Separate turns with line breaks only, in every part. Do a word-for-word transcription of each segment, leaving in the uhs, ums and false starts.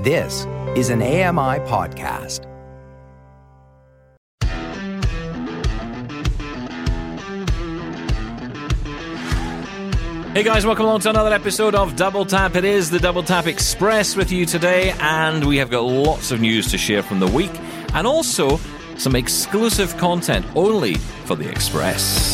This is an A M I podcast.
Hey guys, welcome along to another episode of Double Tap. It is the Double Tap Express with you today, and we have got lots of news to share from the week, and also some exclusive content only for the Express.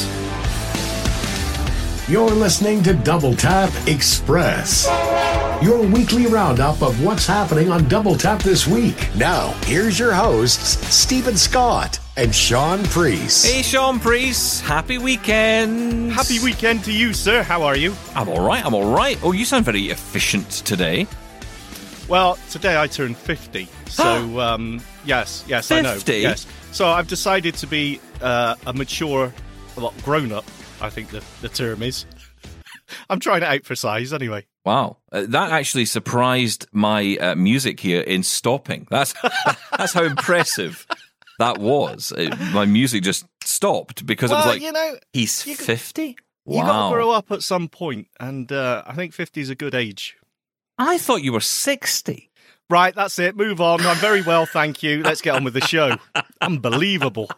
You're listening to Double Tap Express, your weekly roundup of what's happening on Double Tap this week. Now, here's your hosts, Stephen Scott and Sean Priest.
Hey Sean Priest, happy weekend.
Happy weekend to you, sir. How are you?
I'm all right, I'm all right. Oh, you sound very efficient today.
Well, today I turned fifty, so um, yes, yes, I know.
fifty?
Yes. So I've decided to be uh, a mature, well, grown-up, I think the, the term is. I'm trying to out for size anyway.
Wow, uh, that actually surprised my uh, music here in stopping. That's that's how impressive that was. It, my music just stopped because
well,
it was like,
you know,
he's fifty?
You
Wow.
got to grow up at some point, and uh, I think fifty is a good age.
I thought you were sixty.
Right, that's it. Move on. I'm very well, thank you. Let's get on with the show. Unbelievable.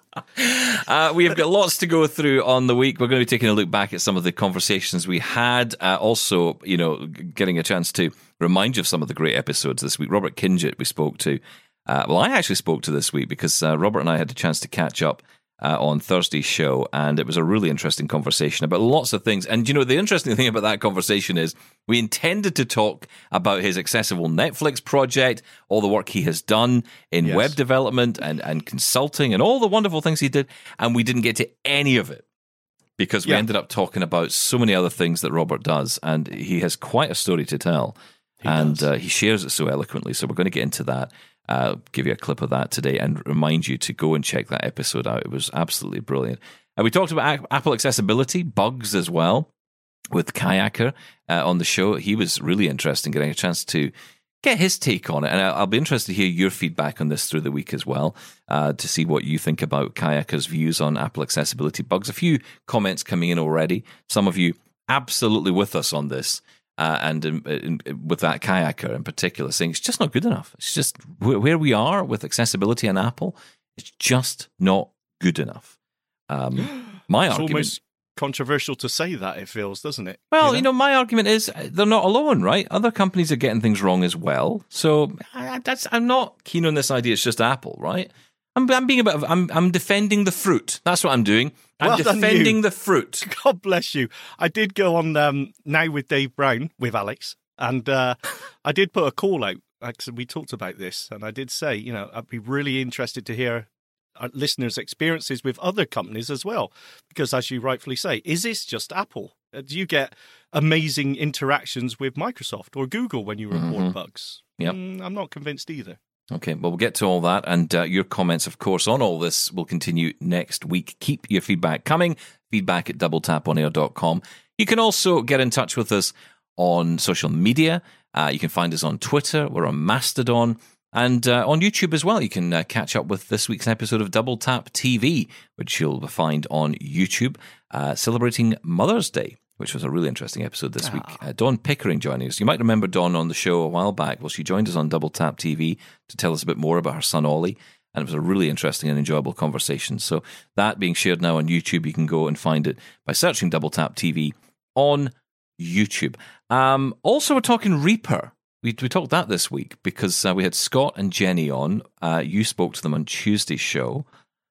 Uh, we have got lots to go through on the week. We're going to be taking a look back at some of the conversations we had. Uh, also, you know, getting a chance to remind you of some of the great episodes this week. Robert Kingitt we spoke to. Uh, well, I actually spoke to this week because uh, Robert and I had a chance to catch up Uh, on Thursday's show, and it was a really interesting conversation about lots of things. And you know, the interesting thing about that conversation is we intended to talk about his accessible Netflix project, all the work he has done in
Yes.
web development and, and consulting and all the wonderful things he did, and we didn't get to any of it because we
Yeah.
ended up talking about so many other things that Robert does, and he has quite a story to tell,
He
and
does.
uh, he shares it so eloquently, so we're going to get into that. Uh, give you a clip of that today and remind you to go and check that episode out. It was absolutely brilliant. And we talked about Apple accessibility, bugs as well, with Kayaker uh, on the show. He was really interesting, getting a chance to get his take on it. And I'll be interested to hear your feedback on this through the week as well, uh, to see what you think about Kayaker's views on Apple accessibility bugs. A few comments coming in already. Some of you absolutely with us on this. Uh, and in, in, with that Kayaker in particular, saying it's just not good enough. It's just where, where we are with accessibility on Apple, it's just not good enough. Um, my
It's
argument,
almost controversial to say that, it feels, doesn't it?
well, you know? my argument is they're not alone, right? Other companies are getting things wrong as well. So I, that's I'm not keen on this idea. It's just Apple, right? I'm, I'm being a bit of I'm I'm defending the fruit. That's what I'm doing. I'm
Well done,
defending
you.
the fruit.
God bless you. I did go on um, Now with Dave Brown with Alex, and uh, I did put a call out. Like, so we talked about this, and I did say, you know, I'd be really interested to hear our listeners' experiences with other companies as well, because as you rightfully say, is this just Apple? Uh, Do you get amazing interactions with Microsoft or Google when you report
Mhm.
bugs?
Yep.
Mm, I'm not convinced either.
Okay, well, we'll get to all that, and uh, your comments, of course, on all this will continue next week. Keep your feedback coming, feedback at double tap on air dot com. You can also get in touch with us on social media. Uh, you can find us on Twitter, we're on Mastodon, and uh, on YouTube as well. You can uh, catch up with this week's episode of Double Tap T V, which you'll find on YouTube, uh, celebrating Mother's Day, which was a really interesting episode this week. Uh, Dawn Pickering joining us. You might remember Dawn on the show a while back. Well, she joined us on Double Tap T V to tell us a bit more about her son, Ollie, and it was a really interesting and enjoyable conversation. So that being shared now on YouTube, you can go and find it by searching Double Tap T V on YouTube. Um, also, we're talking Reaper. We, we talked that this week because uh, we had Scott and Jenny on. Uh, you spoke to them on Tuesday's show.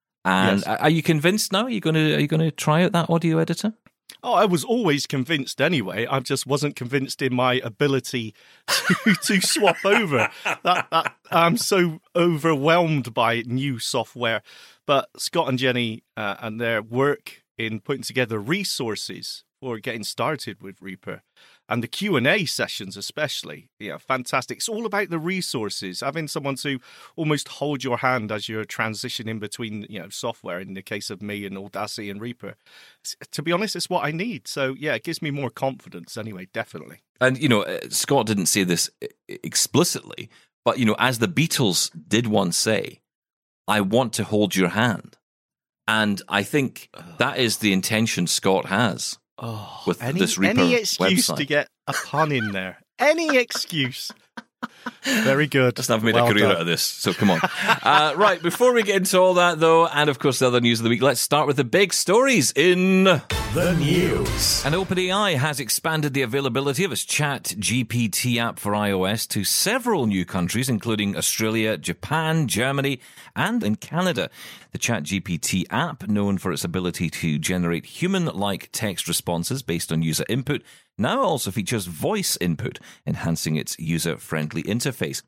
And
Yes.
are you convinced now? Are you going to are you going to try out that audio editor?
Oh, I was always convinced anyway. I just wasn't convinced in my ability to, to swap over. That, that I'm so overwhelmed by new software. But Scott and Jenny uh, and their work in putting together resources for getting started with Reaper, and the Q and A sessions especially, yeah, fantastic. It's all about the resources, having someone to almost hold your hand as you're transitioning between, you know, software, in the case of me and Audacity and Reaper. It's- to be honest, it's what I need. So, yeah, it gives me more confidence anyway, definitely.
And, you know, uh, Scott didn't say this e- explicitly, but, you know, as the Beatles did once say, I want to hold your hand. And I think that is the intention Scott has.
Oh,
with
any,
this Reaper
any excuse
website.
to get a pun in there. Any excuse. Very good.
Doesn't have made
well
a career
done.
out of this, so come on. uh, right, before we get into all that, though, and of course the other news of the week, let's start with the big stories in
the news.
And OpenAI has expanded the availability of its Chat G P T app for iOS to several new countries, including Australia, Japan, Germany, and in Canada. The Chat G P T app, known for its ability to generate human-like text responses based on user input, now also features voice input, enhancing its user-friendly interface.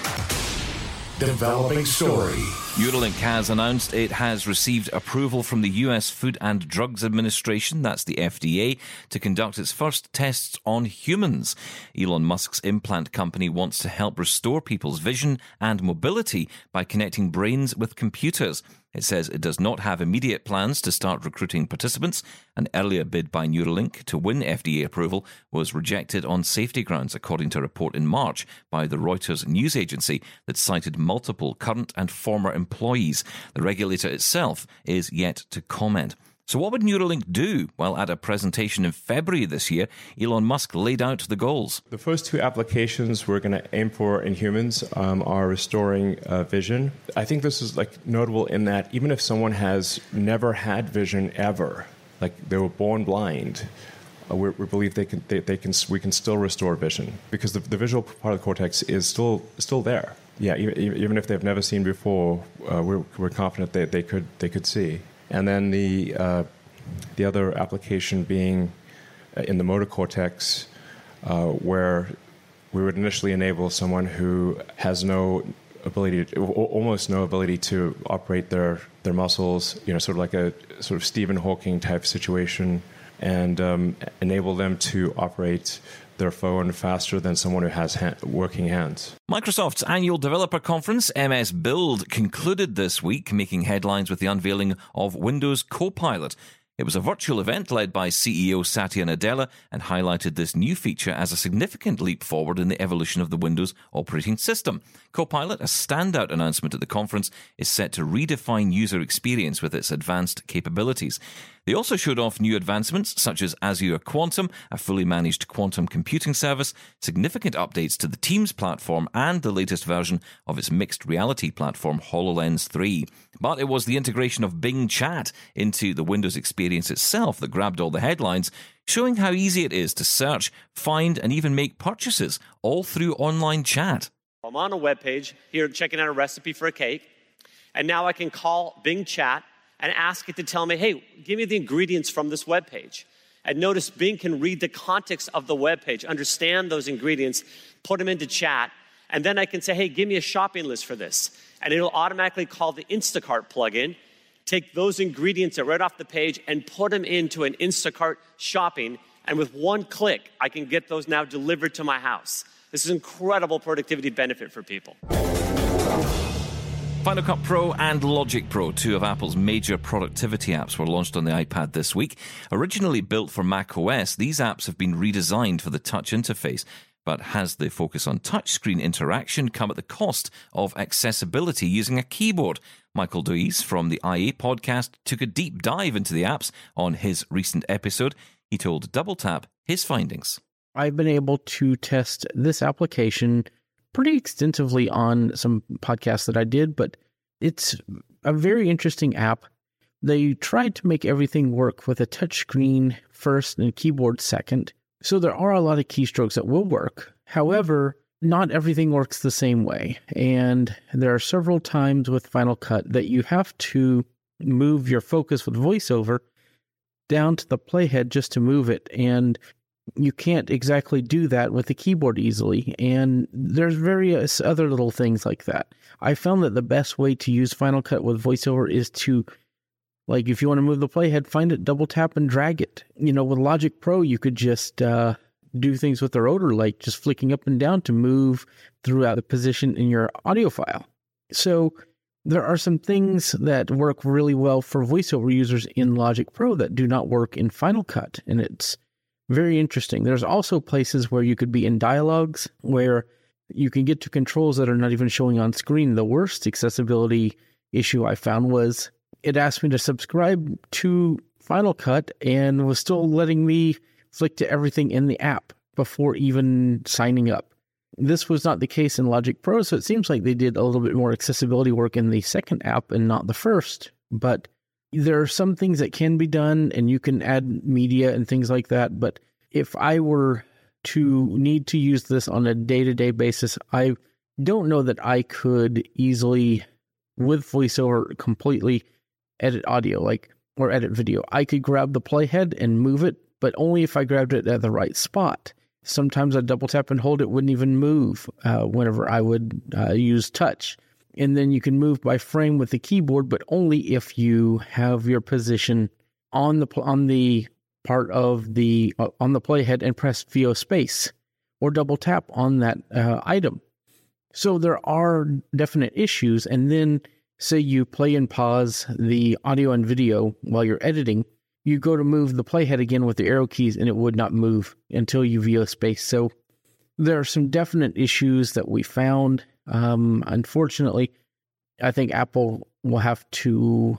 Developing story.
Neuralink has announced it has received approval from the U S Food and Drugs Administration, that's the F D A, to conduct its first tests on humans. Elon Musk's implant company wants to help restore people's vision and mobility by connecting brains with computers. It says it does not have immediate plans to start recruiting participants. An earlier bid by Neuralink to win F D A approval was rejected on safety grounds, according to a report in March by the Reuters news agency that cited multiple current and former employees. The regulator itself is yet to comment. So what would Neuralink do? Well, at a presentation in February this year, Elon Musk laid out the goals.
The first two applications we're going to aim for in humans um, are restoring uh, vision. I think this is like notable in that even if someone has never had vision ever, like they were born blind, uh, we, we believe they can, they, they can, we can still restore vision because the, the visual part of the cortex is still still there. Yeah, even, even if they've never seen before, uh, we're, we're confident that they could they could see. And then the uh, the other application being in the motor cortex, uh, where we would initially enable someone who has no ability, to, almost no ability to operate their, their muscles, you know, sort of like a sort of Stephen Hawking type situation, and um, enable them to operate their phone faster than someone who has ha- working hands.
Microsoft's annual developer conference, M S Build, concluded this week, making headlines with the unveiling of Windows Copilot. It was a virtual event led by C E O Satya Nadella and highlighted this new feature as a significant leap forward in the evolution of the Windows operating system. Copilot, a standout announcement at the conference, is set to redefine user experience with its advanced capabilities. They also showed off new advancements such as Azure Quantum, a fully managed quantum computing service, significant updates to the Teams platform, and the latest version of its mixed reality platform HoloLens three. But it was the integration of Bing Chat into the Windows experience itself that grabbed all the headlines, showing how easy it is to search, find, and even make purchases, all through online chat.
I'm on a web page here checking out a recipe for a cake, and now I can call Bing Chat and ask it to tell me, hey, give me the ingredients from this web page. And notice Bing can read the context of the web page, understand those ingredients, put them into chat, and then I can say, hey, give me a shopping list for this. And it'll automatically call the Instacart plugin, take those ingredients right off the page and put them into an Instacart shopping. And with one click, I can get those now delivered to my house. This is incredible productivity benefit for people.
Final Cut Pro and Logic Pro, two of Apple's major productivity apps, were launched on the iPad this week. Originally built for macOS, these apps have been redesigned for the touch interface. But has the focus on touchscreen interaction come at the cost of accessibility using a keyboard? Michael Deweese from the I A podcast took a deep dive into the apps on his recent episode. He told Double Tap his findings.
I've been able to test this application pretty extensively on some podcasts that I did, but it's a very interesting app. They tried to make everything work with a touchscreen first and a keyboard second. So there are a lot of keystrokes that will work. However, not everything works the same way. And there are several times with Final Cut that you have to move your focus with VoiceOver down to the playhead just to move it. And you can't exactly do that with the keyboard easily. And there's various other little things like that. I found that the best way to use Final Cut with VoiceOver is to, like, if you want to move the playhead, find it, double tap, and drag it. You know, with Logic Pro, you could just uh, do things with the rotor, like just flicking up and down to move throughout the position in your audio file. So there are some things that work really well for VoiceOver users in Logic Pro that do not work in Final Cut, and it's very interesting. There's also places where you could be in dialogues where you can get to controls that are not even showing on screen. The worst accessibility issue I found was it asked me to subscribe to Final Cut and was still letting me flick to everything in the app before even signing up. This was not the case in Logic Pro, so it seems like they did a little bit more accessibility work in the second app and not the first. But there are some things that can be done, and you can add media and things like that. But if I were to need to use this on a day-to-day basis, I don't know that I could easily, with VoiceOver, completely edit audio, like or edit video. I could grab the playhead and move it, but only if I grabbed it at the right spot. Sometimes I double tap and hold it wouldn't even move uh, whenever I would uh, use touch. And then you can move by frame with the keyboard, but only if you have your position on the on the part of the uh, on the playhead and press V O space or double tap on that uh, item. So there are definite issues. And then say you play and pause the audio and video while you're editing. You go to move the playhead again with the arrow keys, and it would not move until you V O space. So there are some definite issues that we found. Um, unfortunately, I think Apple will have to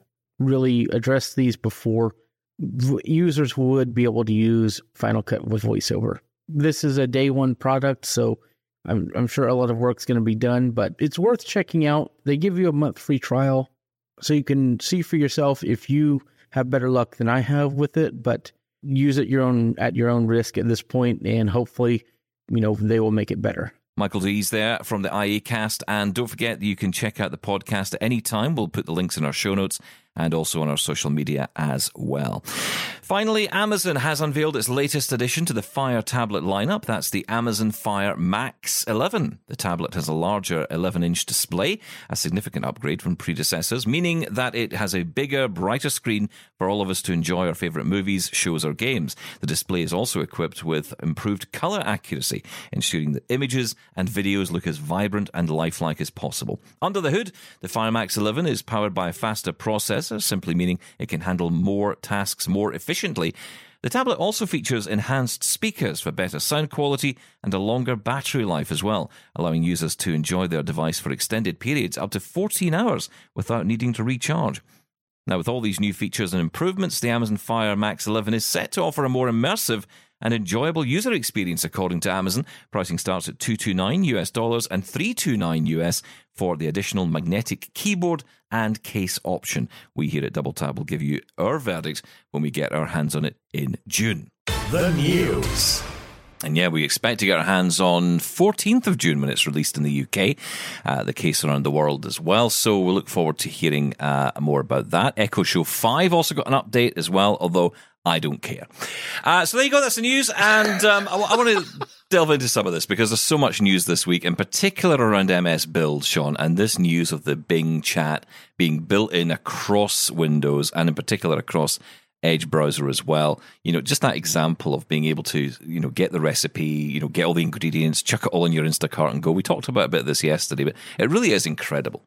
really address these before v- users would be able to use Final Cut with VoiceOver. This is a day one product, so I'm, I'm sure a lot of work's going to be done, but it's worth checking out. They give you a month free trial, so you can see for yourself if you have better luck than I have with it, but use it your own at your own risk at this point, and hopefully, you know, they will make it better.
Michael Dees there from the I A Cast, and don't forget that you can check out the podcast at any time. We'll put the links in our show notes and also on our social media as well. Finally, Amazon has unveiled its latest addition to the Fire tablet lineup. That's the Amazon Fire Max eleven. The tablet has a larger eleven-inch display, a significant upgrade from predecessors, meaning that it has a bigger, brighter screen for all of us to enjoy our favourite movies, shows or games. The display is also equipped with improved colour accuracy, ensuring that images and videos look as vibrant and lifelike as possible. Under the hood, the Fire Max eleven is powered by a faster processor, simply meaning it can handle more tasks more efficiently. The tablet also features enhanced speakers for better sound quality and a longer battery life as well, allowing users to enjoy their device for extended periods, up to fourteen hours, without needing to recharge. Now, with all these new features and improvements, the Amazon Fire Max eleven is set to offer a more immersive and enjoyable user experience, according to Amazon. Pricing starts at two hundred twenty-nine US dollars and three hundred twenty-nine US for the additional magnetic keyboard and case option. We here at Double Tap will give you our verdict when we get our hands on it in June.
The news.
And yeah, we expect to get our hands on fourteenth of June when it's released in the U K. Uh, the case around the world as well. So we'll look forward to hearing uh, more about that. Echo Show five also got an update as well, although I don't care. Uh, so there you go, that's the news. And um, I, I want to delve into some of this because there's so much news this week, in particular around M S Build, Sean, and this news of the Bing chat being built in across Windows and in particular across Edge browser as well. You know, just that example of being able to, you know, get the recipe, you know, get all the ingredients, chuck it all in your Instacart and go. We talked about a bit of this yesterday, but it really is incredible.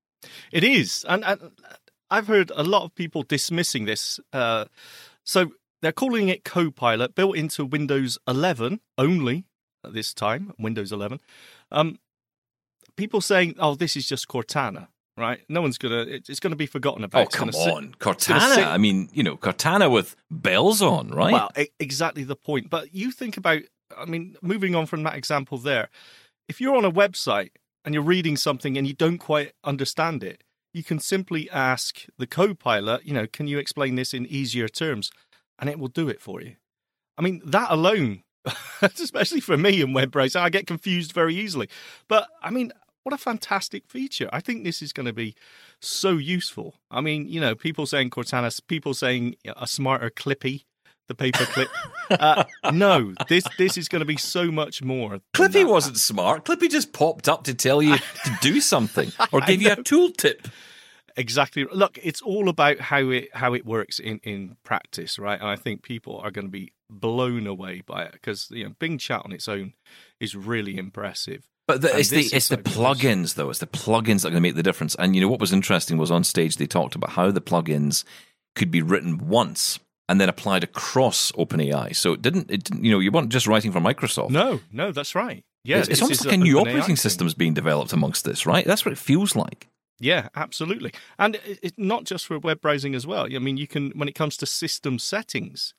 It is. And, and I've heard a lot of people dismissing this. Uh, so they're calling it Copilot, built into Windows eleven only at this time, Windows eleven. Um, people saying, oh, this is just Cortana. Right, no one's gonna. It's gonna be forgotten about.
Oh, come on, Cortana! I mean, you know, Cortana with bells on, right?
Well, exactly the point. But you think about. I mean, moving on from that example there, if you're on a website and you're reading something and you don't quite understand it, you can simply ask the Copilot. You know, can you explain this in easier terms, and it will do it for you. I mean, that alone, especially for me in web browsing, I get confused very easily. But I mean. What a fantastic feature. I think this is going to be so useful. I mean, you know, people saying Cortana, people saying a smarter Clippy, the paper clip. Uh, no, this this is going to be so much more.
Clippy wasn't smart. Clippy just popped up to tell you to do something or give you a tooltip.
Exactly. Look, it's all about how it how it works in, in practice, right? And I think people are going to be blown away by it because, you know, Bing Chat on its own is really impressive.
But the, it's the it's the plugins, though. It's the plugins that are going to make the difference. And, you know, what was interesting was on stage they talked about how the plugins could be written once and then applied across OpenAI. So it didn't, it didn't, you know, you weren't just writing for Microsoft.
No, no, that's right. Yeah,
It's, it's almost like a new operating system is being developed amongst this, right? That's what it feels like.
Yeah, absolutely. And it's not just for web browsing as well. I mean, you can, when it comes to system settings,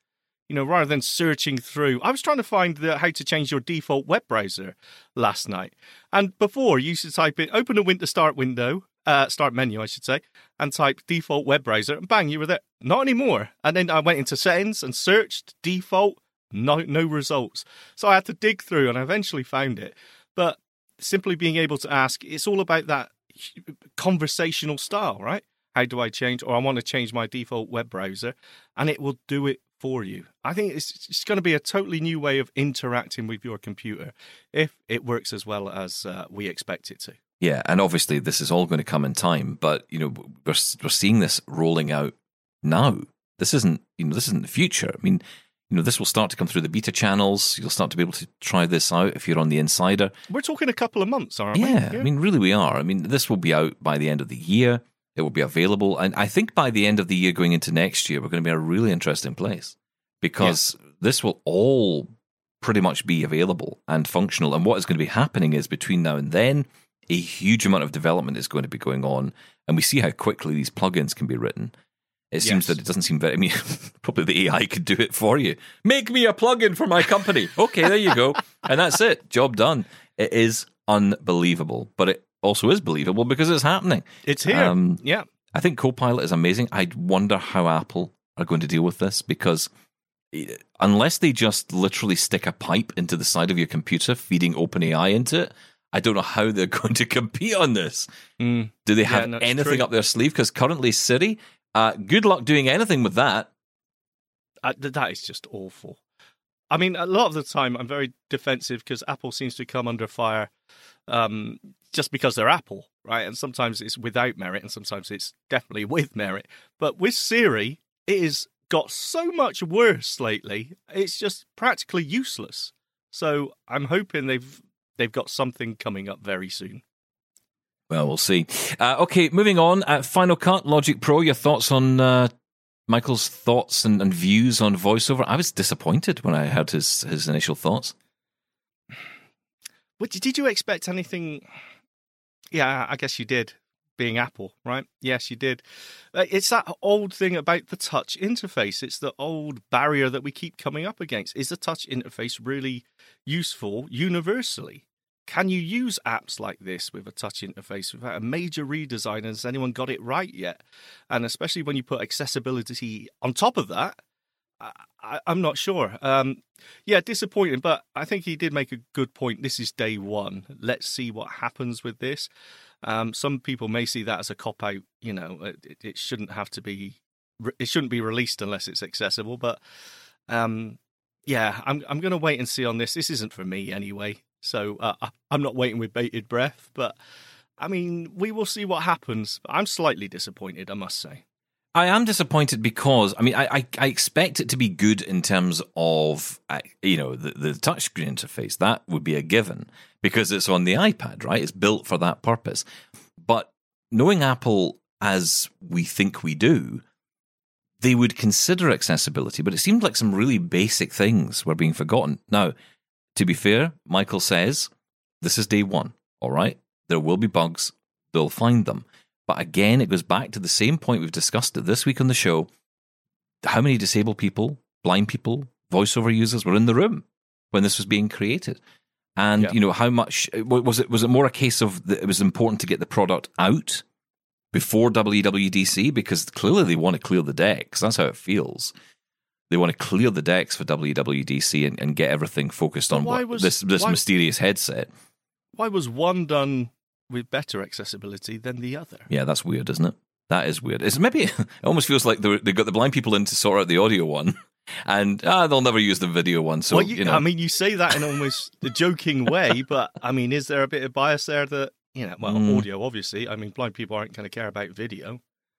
you know, rather than searching through. I was trying to find the, how to change your default web browser last night. And before, you used to type in, open a window start window, uh, start menu, I should say, and type default web browser, and bang, you were there. Not anymore. And then I went into settings and searched default, no, no results. So I had to dig through, and I eventually found it. But simply being able to ask, it's all about that conversational style, right? How do I change, or I want to change my default web browser, and it will do it for you. I think it's, it's going to be a totally new way of interacting with your computer if it works as well as uh, we expect it to.
Yeah, and obviously this is all going to come in time, but you know we're we're seeing this rolling out now. This isn't you know this isn't the future. I mean, you know this will start to come through the beta channels. You'll start to be able to try this out if you're on the Insider.
We're talking a couple of months, aren't
yeah,
we? Yeah,
I mean, really, we are. I mean, this will be out by the end of the year. It will be available. And I think by the end of the year going into next year, we're going to be in a really interesting place because yeah. this will all pretty much be available and functional. And what is going to be happening is between now and then, a huge amount of development is going to be going on. And we see how quickly these plugins can be written. It seems yes. that it doesn't seem very, I mean, probably the A I could do it for you. Make me a plugin for my company. Okay, there you go. And that's it. Job done. It is unbelievable. But it also is believable because it's happening.
It's here. Um, yeah.
I think Copilot is amazing. I wonder how Apple are going to deal with this because unless they just literally stick a pipe into the side of your computer, feeding OpenAI into it, I don't know how they're going to compete on this. Mm. Do they have yeah, anything true. up their sleeve? Because currently Siri, uh, good luck doing anything with that.
Uh, that is just awful. I mean, a lot of the time I'm very defensive because Apple seems to come under fire um, just because they're Apple, right? And sometimes it's without merit and sometimes it's definitely with merit. But with Siri, it has got so much worse lately. It's just practically useless. So I'm hoping they've they've got something coming up very soon.
Well, we'll see. Uh, okay, moving on. Uh, Final Cut, Logic Pro, your thoughts on... Uh Michael's thoughts and, and views on voiceover. I was disappointed when I heard his, his initial thoughts.
What, did you expect anything? Yeah, I guess you did, being Apple, right? Yes, you did. It's that old thing about the touch interface. It's the old barrier that we keep coming up against. Is the touch interface really useful universally? Can you use apps like this with a touch interface without a major redesign? And has anyone got it right yet? And especially when you put accessibility on top of that, I, I, I'm not sure. Um, yeah, disappointing, but I think he did make a good point. This is day one. Let's see what happens with this. Um, some people may see that as a cop-out. You know, it, it shouldn't have to be, it shouldn't be released unless it's accessible. But um, yeah, I'm I'm going to wait and see on this. This isn't for me anyway. So uh, I'm not waiting with bated breath, but I mean, we will see what happens. I'm slightly disappointed, I must say.
I am disappointed because, I mean, I, I, I expect it to be good in terms of, uh, you know, the, the touchscreen interface. That would be a given because it's on the iPad, right? It's built for that purpose. But knowing Apple as we think we do, they would consider accessibility, but it seemed like some really basic things were being forgotten. Now, to be fair, Michael says, this is day one, all right? There will be bugs. They'll find them. But again, it goes back to the same point we've discussed it this week on the show. How many disabled people, blind people, voiceover users were in the room when this was being created? And, yeah. you know, how much... Was it Was it more a case of that it was important to get the product out before W W D C? Because clearly they want to clear the decks. That's how it feels. They want to clear the decks for W W D C and, and get everything focused on what, was, this this why, mysterious headset.
Why was one done with better accessibility than the other?
Yeah, that's weird, isn't it? That is weird. It's maybe it almost feels like they got the blind people in to sort out the audio one, and ah, they'll never use the video one. So
well, you,
you know,
I mean, you say that in almost a joking way, but I mean, is there a bit of bias there that you know? Well, mm. audio, obviously. I mean, blind people aren't going to care about video.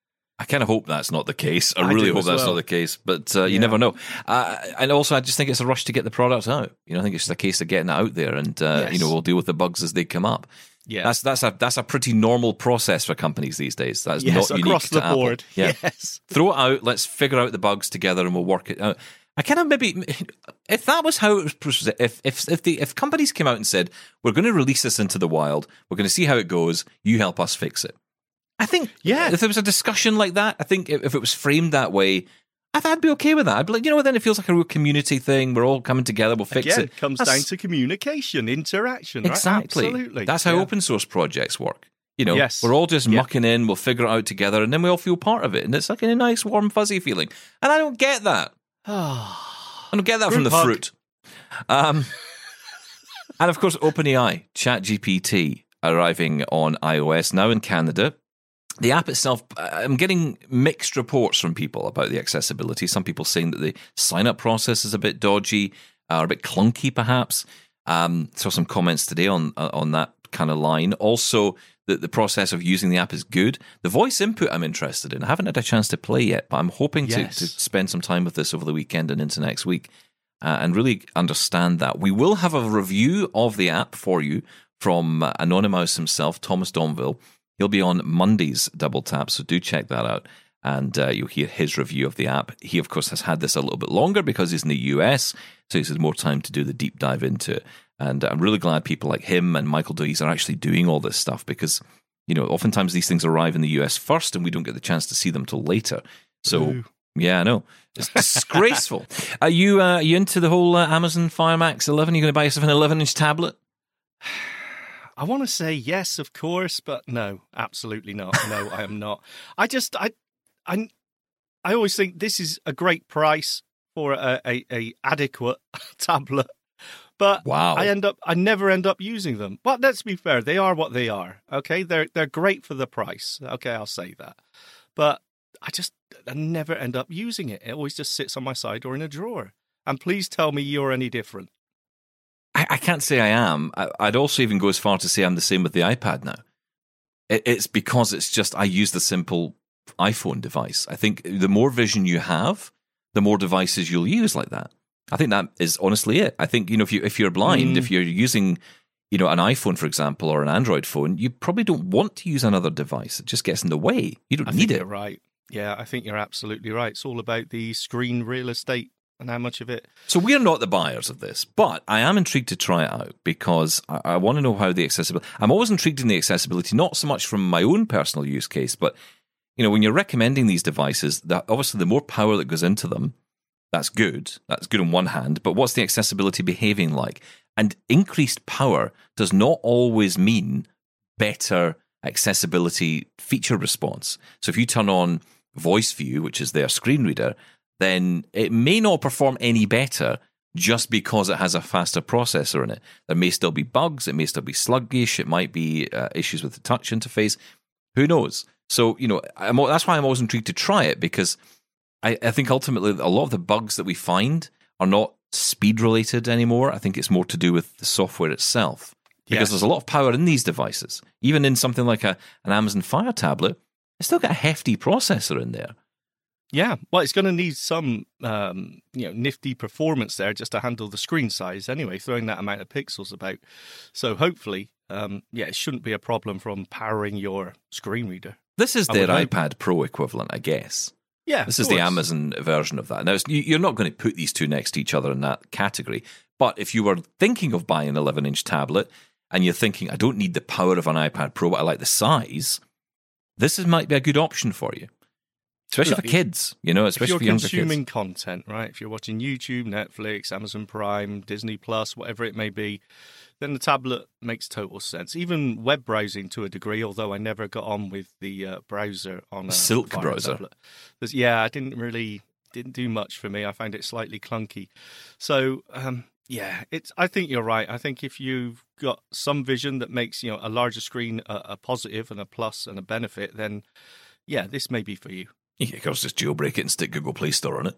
I kind of hope that's not the case. I,
I
really hope that's
well.
not the case, but uh, you
yeah.
never know. Uh, and also, I just think it's a rush to get the product out. You know, I think it's just a case of getting it out there, and uh, yes. you know, we'll deal with the bugs as they come up. Yeah, that's that's a that's a pretty normal process for companies these days. That's
yes,
not unique
across
to
the
Apple.
board.
Yeah.
Yes,
throw it out. Let's figure out the bugs together, and we'll work it out. I kind of maybe if that was how it was, if if if the if companies came out and said we're going to release this into the wild, we're going to see how it goes. You help us fix it. I think, yeah, if there was a discussion like that, I think if it was framed that way, I'd be okay with that. I'd be like, you know what, then it feels like a real community thing. We're all coming together, we'll fix
Again,
it.
It comes
That's,
down to communication, interaction,
exactly.
right? Absolutely.
That's how
yeah.
open source projects work. You know,
yes.
we're all just
yeah.
mucking in, we'll figure it out together, and then we all feel part of it. And it's like a nice, warm, fuzzy feeling. And I don't get that. I don't get that
Group
from the
hug.
fruit. Um, and of course, OpenAI, ChatGPT, arriving on iOS, now in Canada. The app itself, I'm getting mixed reports from people about the accessibility. Some people saying that the sign-up process is a bit dodgy, uh, or a bit clunky, perhaps. Um, saw some comments today on on that kind of line. Also, that the process of using the app is good. The voice input I'm interested in. I haven't had a chance to play yet, but I'm hoping
yes.
to, to spend some time with this over the weekend and into next week uh, and really understand that. We will have a review of the app for you from uh, Anonymous himself, Thomas Domville. He'll be on Monday's Double Tap, so do check that out. And uh, you'll hear his review of the app. He, of course, has had this a little bit longer because he's in the U S, so he's had more time to do the deep dive into it. And I'm really glad people like him and Michael Dees are actually doing all this stuff because, you know, oftentimes these things arrive in the U S first and we don't get the chance to see them till later. So, Ooh. yeah, I know. It's disgraceful. Are you uh, are you into the whole uh, Amazon Fire Max eleven? Are you going to buy yourself an eleven-inch tablet?
I want to say yes, of course, but no, absolutely not. No, I am not. I just, I, I, I always think this is a great price for a, a, a adequate tablet. But
wow.
I end up, I never end up using them. But let's be fair, they are what they are. Okay, they're they're great for the price. Okay, I'll say that. But I just I never end up using it. It always just sits on my side or in a drawer. And please tell me you're any different.
I, I can't say I am. I, I'd also even go as far to say I'm the same with the iPad now. It, it's because it's just I use the simple iPhone device. I think the more vision you have, the more devices you'll use like that. I think that is honestly it. I think, you know, if you if you're blind, mm. if you're using, you know, an iPhone, for example, or an Android phone, you probably don't want to use another device. It just gets in the way. You don't
I
need
think
it.
You're right. Yeah, I think you're absolutely right. It's all about the screen real estate and how much of it.
So we're not the buyers of this, but I am intrigued to try it out because I, I want to know how the accessibility. I'm always intrigued in the accessibility, not so much from my own personal use case, but you know, when you're recommending these devices, that obviously the more power that goes into them, that's good. That's good on one hand, but what's the accessibility behaving like? And increased power does not always mean better accessibility feature response. So if you turn on Voice View, which is their screen reader, then it may not perform any better just because it has a faster processor in it. There may still be bugs, it may still be sluggish, it might be uh, issues with the touch interface. Who knows? So, you know, I'm, that's why I'm always intrigued to try it because I, I think ultimately a lot of the bugs that we find are not speed related anymore. I think it's more to do with the software itself because yes. there's a lot of power in these devices. Even in something like a, an Amazon Fire tablet, it's still got a hefty processor in there.
Yeah, well, it's going to need some, um, you know, nifty performance there just to handle the screen size anyway, throwing that amount of pixels about. So hopefully, um, yeah, it shouldn't be a problem from powering your screen reader.
This is their iPad Pro equivalent, I guess.
Yeah,
this is the Amazon version of that. Now, you're not going to put these two next to each other in that category, but if you were thinking of buying an eleven-inch tablet and you're thinking, I don't need the power of an iPad Pro, but I like the size, this is, might be a good option for you. Especially for kids, you know, especially for younger kids.
If you're consuming content, right? If you're watching YouTube, Netflix, Amazon Prime, Disney Plus, whatever it may be, then the tablet makes total sense. Even web browsing to a degree, although I never got on with the uh, browser on a
Silk
Fire
browser.
Tablet. There's, yeah, I didn't really didn't do much for me. I found it slightly clunky. So um, yeah, it's. I think you're right. I think if you've got some vision that makes, you know, a larger screen a, a positive and a plus and a benefit, then yeah, this may be for you.
You can, of course, just jailbreak it and stick Google Play Store on it.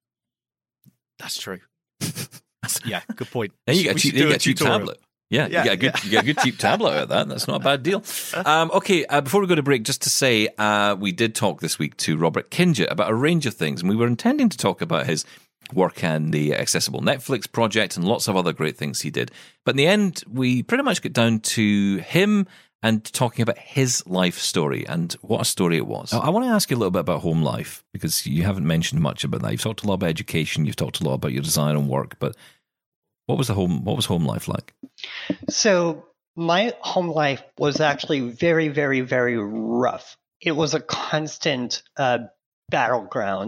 That's true. Yeah, good point.
Then you get a cheap, you get a cheap tablet. Yeah, yeah, you, get a good, yeah. you get a good cheap tablet out of that. That's not a bad deal. Um, okay, uh, before we go to break, just to say, uh, we did talk this week to Robert Kinget about a range of things, and we were intending to talk about his work and the Accessible Netflix project and lots of other great things he did. But in the end, we pretty much get down to him and talking about his life story, and what a story it was. I want to ask you a little bit about home life, because you haven't mentioned much about that. You've talked a lot about education, you've talked a lot about your design and work, but what was the home what was home life like?
So my home life was actually very, very, very rough. It was a constant uh, battleground.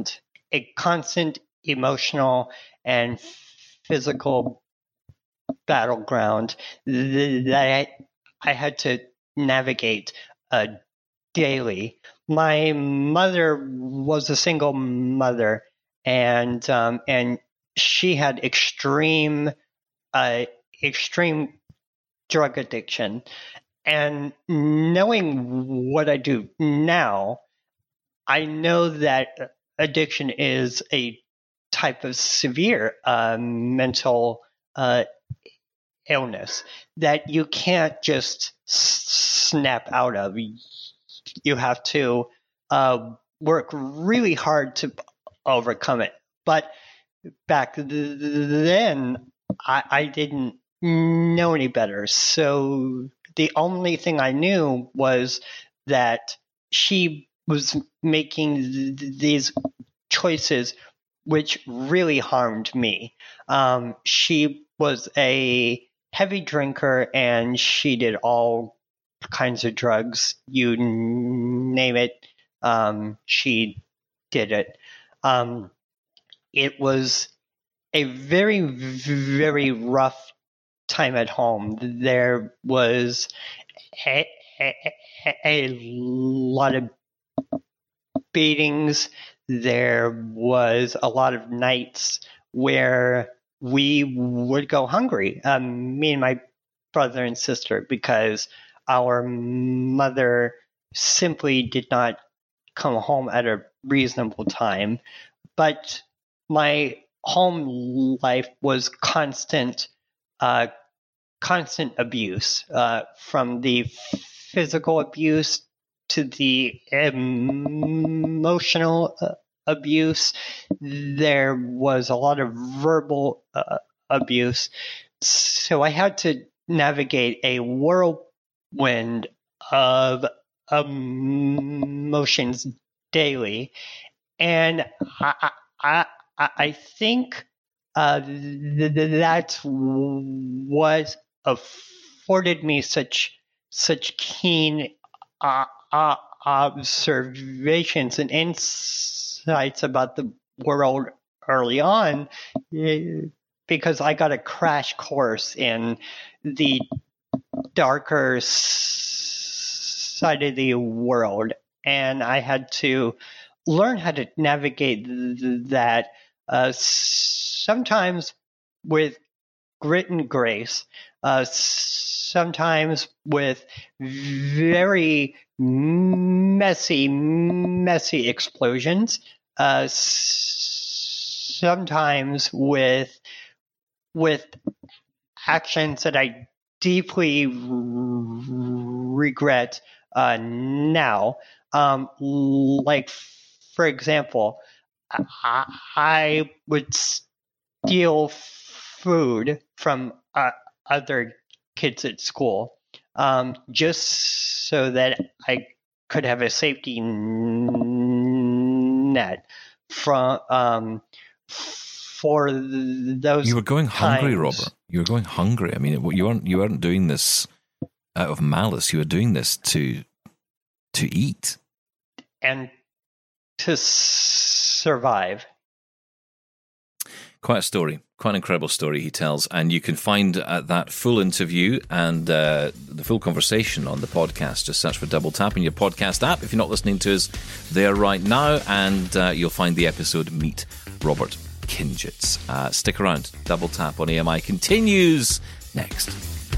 a constant emotional and physical battleground that I, I had to navigate uh, daily. My mother was a single mother, and um, and she had extreme, uh, extreme drug addiction. And knowing what I do now, I know that addiction is a type of severe uh, mental uh, illness that you can't just s- snap out of. You have to uh, work really hard to overcome it. But back then, I, I didn't know any better. So the only thing I knew was that she was making th- these choices which really harmed me. Um, she was a heavy drinker, and she did all kinds of drugs. You name it, um, she did it. Um, it was a very, very rough time at home. There was a, a, a lot of beatings. There was a lot of nights where we would go hungry, um, me and my brother and sister, because our mother simply did not come home at a reasonable time. But my home life was constant, uh, constant abuse, uh, from the physical abuse to the emotional uh, abuse. There was a lot of verbal uh, abuse. So I had to navigate a whirlwind of emotions daily. And I, I, I, I think uh, th- th- that's what afforded me such such keen uh, uh, observations and insights about the world early on, because I got a crash course in the darker side of the world, and I had to learn how to navigate that, uh, sometimes with grit and grace, uh, sometimes with very messy, messy explosions, uh, sometimes with with actions that I deeply r- regret uh, now. Um, like, for example, I, I would steal food from uh, other kids at school, um, just so that I could have a safety net from um, for those.
You were going hungry,
times.
Robert. You were going hungry. I mean, it, you weren't you weren't doing this out of malice. You were doing this to to eat
and to survive.
Quite a story, quite an incredible story he tells, and you can find uh, that full interview and uh, the full conversation on the podcast. Just search for Double Tap in your podcast app if you're not listening to us there right now, and uh, you'll find the episode Meet Robert Kinjits. Uh, stick around. Double Tap on A M I continues next.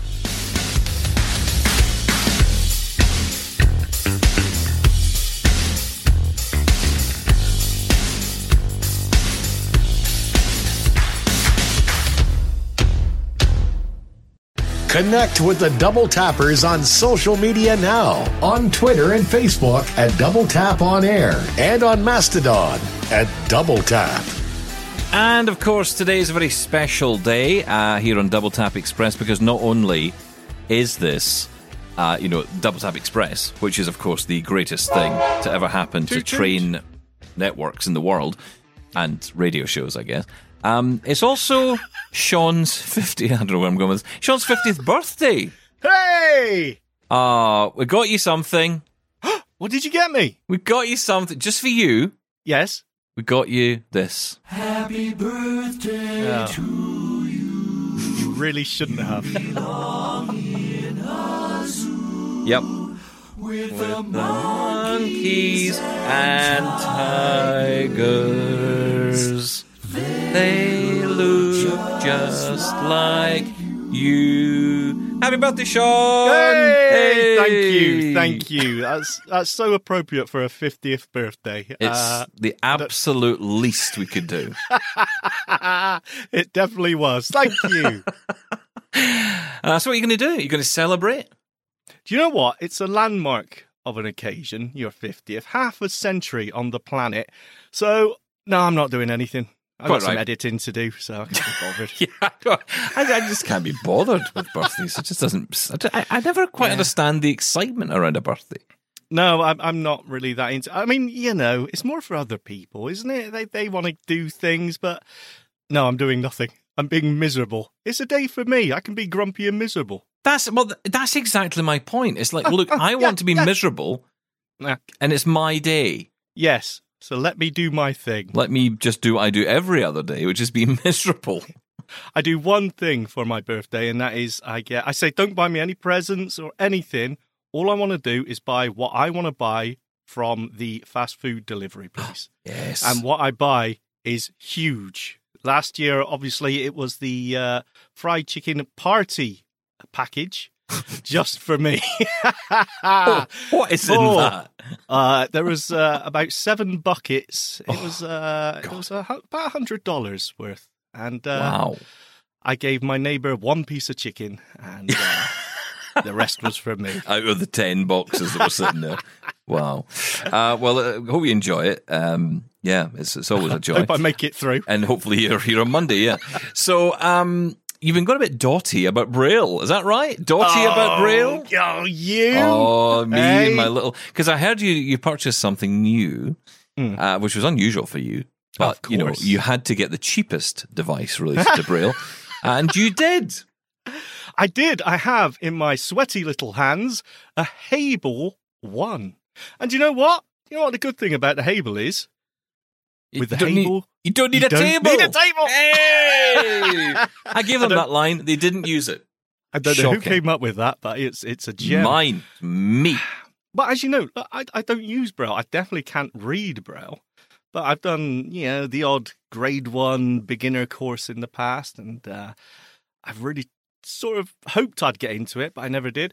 Connect with the Double Tappers on social media now. On Twitter and Facebook at Double Tap On Air and on Mastodon at Double Tap.
And of course, today is a very special day uh, here on Double Tap Express, because not only is this, uh, you know, Double Tap Express, which is of course the greatest thing to ever happen to train networks in the world and radio shows, I guess. Um, it's also Sean's fiftieth. I don't know where I'm going with this. Sean's fiftieth birthday.
Hey!
Uh, we got you something.
What did you get me?
We got you something just for you.
Yes.
we got you this.
Happy birthday
Yeah.
to you.
You really shouldn't have.
Yep.
With,
With
the
the
monkeys
monkeys and tigers. They look just like you. Happy birthday, Sean!
Hey! Thank you, thank you. That's that's so appropriate for a fiftieth birthday.
It's
Uh,
the absolute least we could do.
it definitely was. Thank you.
Uh, so what are you going to do? You're going to celebrate?
Do you know what? It's a landmark of an occasion, your fiftieth, half a century on the planet. So, no, I'm not doing anything. I've
Quite
got some
right.
editing to do, so I can't be bothered.
Yeah, I, don't- I, I just can't be bothered with birthdays. It just doesn't. I, don't- I, I never quite
Yeah.
understand the excitement around a birthday.
No, I'm, I'm not really that into. I mean, you know, it's more for other people, isn't it? They they want to do things, but no, I'm doing nothing. I'm being miserable. It's a day for me. I can be grumpy and miserable.
That's well. That's exactly my point. It's like, look, I
Yeah,
want to be
yeah.
miserable,
Nah.
and it's my day.
Yes, so let me do my thing.
Let me just do what I do every other day, which is be miserable.
I do one thing for my birthday, and that is I get. I say, don't buy me any presents or anything. All I want to do is buy what I want to buy from the fast food delivery place.
Yes.
And what I buy is huge. Last year, obviously, it was the uh, fried chicken party package just for me.
Oh, what is in
Oh.
that?
Uh, there was uh, about seven buckets. It
Oh,
was uh, it was a, hu- about a hundred dollars worth, and uh,
Wow.
I gave my neighbour one piece of chicken, and uh, the rest was for me.
Out of the ten boxes that were sitting there. Wow. Uh, well, uh, hope you enjoy it. Um, yeah, it's it's always a joy.
Hope I make it through.
And hopefully you're here on Monday, yeah. So, um, you've been got a bit dotty about Braille, is that right? Dotty about Braille?
Oh, you!
Oh, me
Hey.
and my little... Because I heard you you purchased something new,
Mm.
uh, which was unusual for you. But,
Of
you know,
course.
you had to get the cheapest device related to Braille. And you did.
I did. I have in my sweaty little hands a Hable One. And you know what? You know what the good thing about the Hable is? With the
you don't need-
Hable,
you don't need
you
a
don't
table.
need a table.
Hey! I gave them
I don't-
that line. They didn't use it.
I don't know who
Shocking.
came up with that, but it's it's a gem.
Mine. Me.
But as you know, I, I don't use Braille. I definitely can't read Braille. But I've done, you know, the odd grade one beginner course in the past, and uh, I've really sort of hoped I'd get into it, but I never did.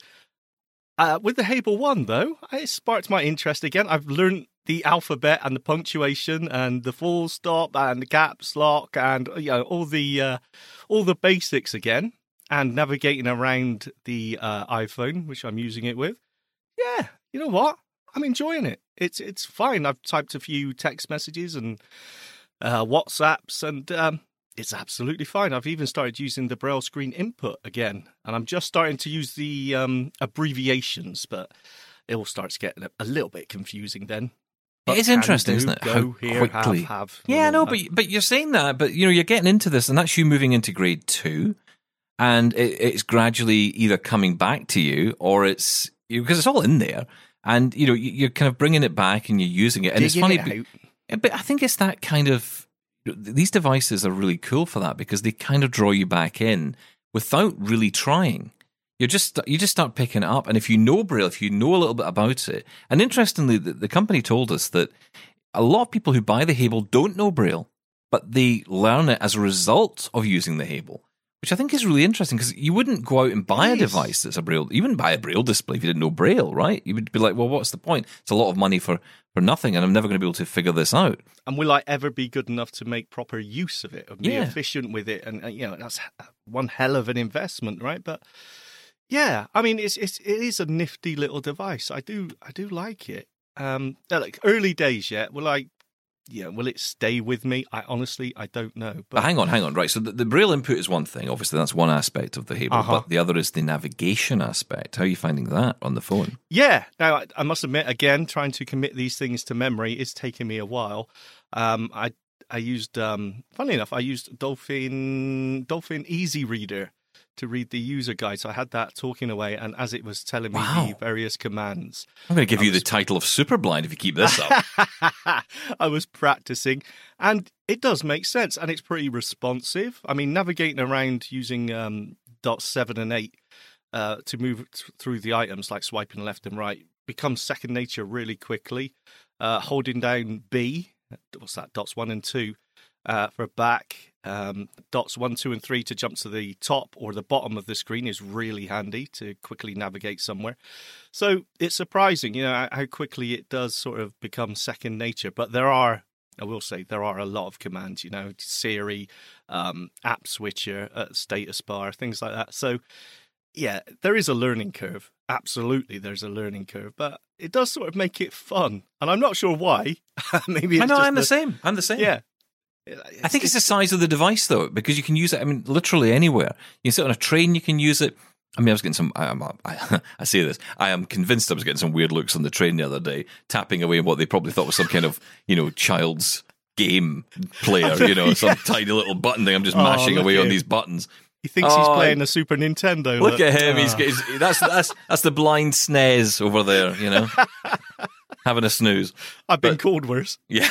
Uh, with the Hable One, though, it sparked my interest again. I've learned the alphabet and the punctuation and the full stop and the caps lock and you know all the uh, all the basics again, and navigating around the uh, iPhone, which I'm using it with. Yeah, you know what? I'm enjoying it. It's it's fine. I've typed a few text messages and uh, WhatsApps, and um, it's absolutely fine. I've even started using the Braille screen input again, and I'm just starting to use the um, abbreviations, but it all starts getting a, a little bit confusing then.
It is
But
interesting,
can
isn't
do,
it?
Go
How
here,
quickly.
have, have.
Yeah,
and
no,
all
but
that.
but you're saying that, but you know, you're getting into this, and that's you moving into grade two, and it, it's gradually either coming back to you or it's because it's all in there, and you know, you- you're kind of bringing it back and you're using it, and it's
Digging
funny.
it out.
But, but I think it's that kind of these devices are really cool for that because they kind of draw you back in without really trying. You just you just start picking it up, and if you know Braille, if you know a little bit about it, and interestingly, the, the company told us that a lot of people who buy the Hable don't know Braille, but they learn it as a result of using the Hable, which I think is really interesting because you wouldn't go out and buy
It
a
is.
device that's a Braille. You wouldn't buy a Braille display if you didn't know Braille, right? You would be like, well, what's the point? It's a lot of money for, for nothing, and I'm never going to be able to figure this out.
And will I ever be good enough to make proper use of it and be
Yeah.
efficient with it? And, uh, you know, that's one hell of an investment, right? But yeah, I mean, it's it's it is a nifty little device. I do I do like it. Um, they're like early days yet. Will I? Yeah, will it stay with me? I honestly I don't know.
But
But
hang on, hang on, right? So the, the Braille input is one thing. Obviously, that's one aspect of the Hable,
Uh-huh.
but the other is the navigation aspect. How are you finding that on the phone?
yeah, now I, I must admit, again, trying to commit these things to memory is taking me a while. Um, I I used, um, funny enough, I used Dolphin Dolphin Easy Reader to read the user guide. So I had that talking away, and as it was telling me
Wow.
the various commands,
I'm going to give
I
you
was-
the title of super blind if you keep this up.
I was practicing, and it does make sense, and it's pretty responsive. I mean, navigating around using um, dots seven and eight uh, to move th- through the items, like swiping left and right, becomes second nature really quickly. Uh, holding down B, what's that, dots one and two, uh, for back, um, dots one, two, and three to jump to the top or the bottom of the screen is really handy to quickly navigate somewhere. So it's surprising, you know, how quickly it does sort of become second nature. But there are, I will say, there are a lot of commands, you know, Siri, um, app switcher, uh, status bar, things like that. So yeah, there is a learning curve. Absolutely, there's a learning curve, but it does sort of make it fun. And I'm not sure why. Maybe it's
I know,
just
I'm the same. I'm the same.
Yeah.
I think it's the size of the device, though, because you can use it, I mean, literally anywhere. You sit on a train, you can use it. I mean, I was getting some, I, I, I say this, I am convinced I was getting some weird looks on the train the other day, tapping away what they probably thought was some kind of, you know, child's game player, you know, some tiny little button thing. I'm just
Oh,
mashing
look
away
at
on
him.
these buttons.
He thinks he's
Oh,
playing a Super Nintendo.
Look at him. He's,
Ah.
he's that's that's that's the blind S N E S over there, you know, having a snooze.
I've been
but-
called worse.
Yeah.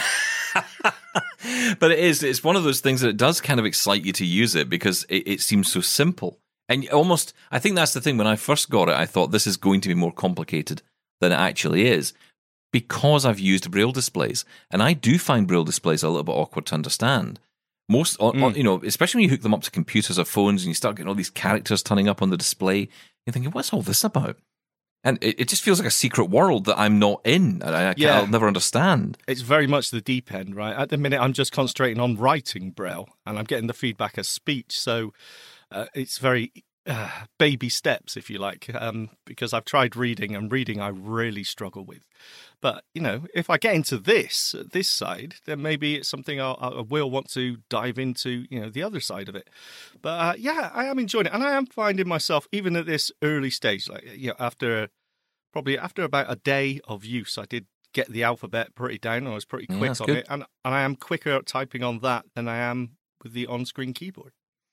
But it is, it's one of those things that it does kind of excite you to use it because it, it seems so simple. And almost, I think that's the thing. When I first got it, I thought this is going to be more complicated than it actually is because I've used Braille displays. And I do find Braille displays a little bit awkward to understand. Most, on, on, you know, especially when you hook them up to computers or phones and you start getting all these characters turning up on the display, you're thinking, what's all this about? And it, it just feels like a secret world that I'm not in. And I, I can't,
Yeah.
I'll never understand.
It's very much the deep end, right? At the minute, I'm just concentrating on writing Braille, and I'm getting the feedback as speech. So uh, it's very uh, baby steps, if you like, um, because I've tried reading, and reading I really struggle with. But, you know, if I get into this, this side, then maybe it's something I'll, I will want to dive into, you know, the other side of it. But, uh, yeah, I am enjoying it. And I am finding myself, even at this early stage, like, you know, after probably after about a day of use, I did get the alphabet pretty down. I was pretty
Mm,
quick
that's
on
good.
it. And, and I am quicker at typing on that than I am with the on-screen keyboard.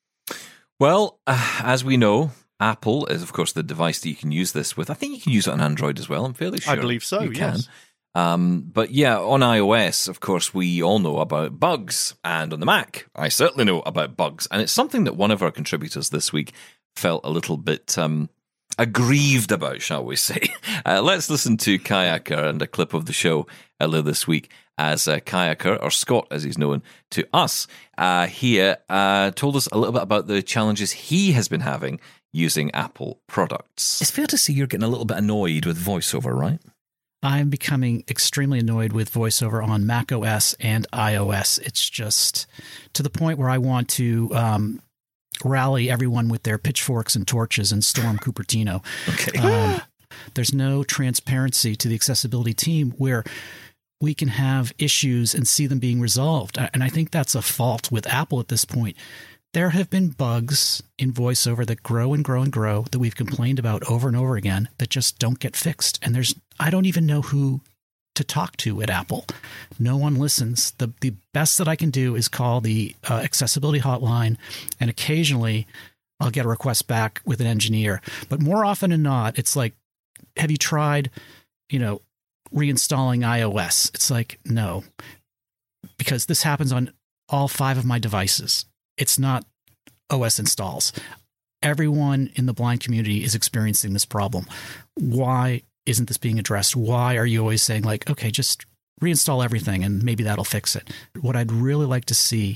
Well, uh, as we know, Apple is, of course, the device that you can use this with. I think you can use it on Android as well. I'm fairly sure.
I believe so,
you
yes.
can. Um, but yeah, on iOS, of course, we all know about bugs. And on the Mac, I certainly know about bugs. And it's something that one of our contributors this week felt a little bit um, aggrieved about, shall we say. Uh, let's listen to Kayaker and a clip of the show earlier this week as uh, Kayaker, or Scott as he's known to us, uh, here uh, told us a little bit about the challenges he has been having using Apple products. It's fair to say you're getting a little bit annoyed with VoiceOver, right?
I'm becoming extremely annoyed with VoiceOver on macOS and iOS. It's just to the point where I want to um, rally everyone with their pitchforks and torches and storm Cupertino.
Okay.
Um, there's no transparency to the accessibility team where we can have issues and see them being resolved. And I think that's a fault with Apple at this point. There have been bugs in VoiceOver that grow and grow and grow that we've complained about over and over again that just don't get fixed. And there's, I don't even know who to talk to at Apple. No one listens. The the best that I can do is call the uh, accessibility hotline, and occasionally I'll get a request back with an engineer. But more often than not, it's like, have you tried, you know, reinstalling iOS? It's like, no, because this happens on all five of my devices. It's not O S installs. Everyone in the blind community is experiencing this problem. Why isn't this being addressed? Why are you always saying like, okay, just reinstall everything and maybe that'll fix it? What I'd really like to see